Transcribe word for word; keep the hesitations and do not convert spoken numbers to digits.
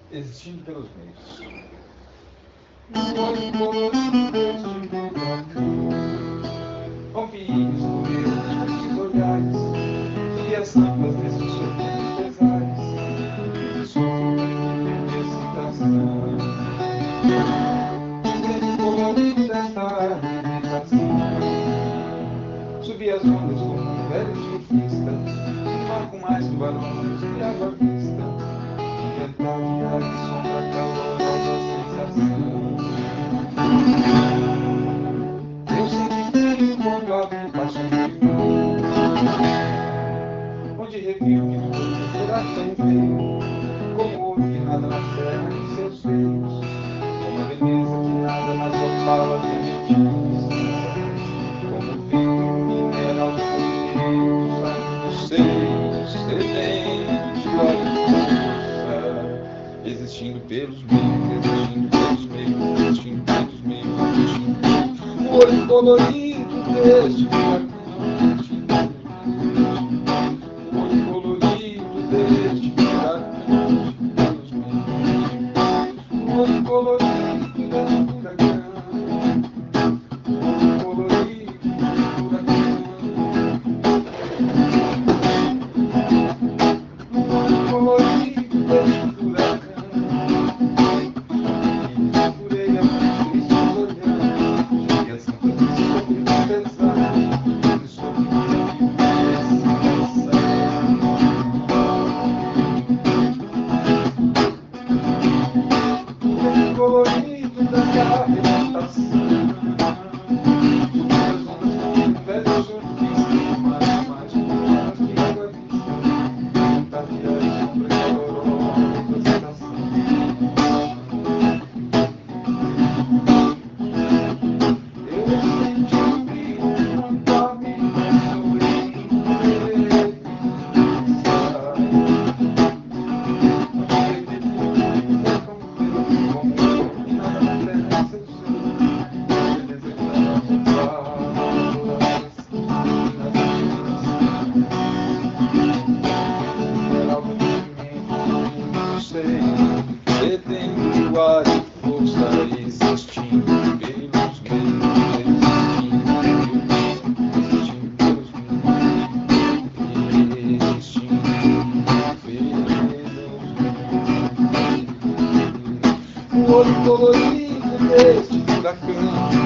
Existindo pelos meios. Confie esses olhares, e as tampas desses sorrisos pesares, de sofrimento e excitação. Desde colorido desta meditação, subi as ondas como um velho surfista, um mar com mais tubarões que água à vista, inventar viagem, sombra, calorosa sensação. Eu senti quando a vi passou onde reviu que o corpo será tão feio, como ouro que nada na terra em seus seios, como a beleza que nada nas opalas primitivas, como vinho mineral corriqueiro saindo dos seios, sedento de força, existindo pelos meios, existindo pelos meios, existindo pelos meios, existindo pelos o olho colorido deste furacão. O olho colorido deste furacão.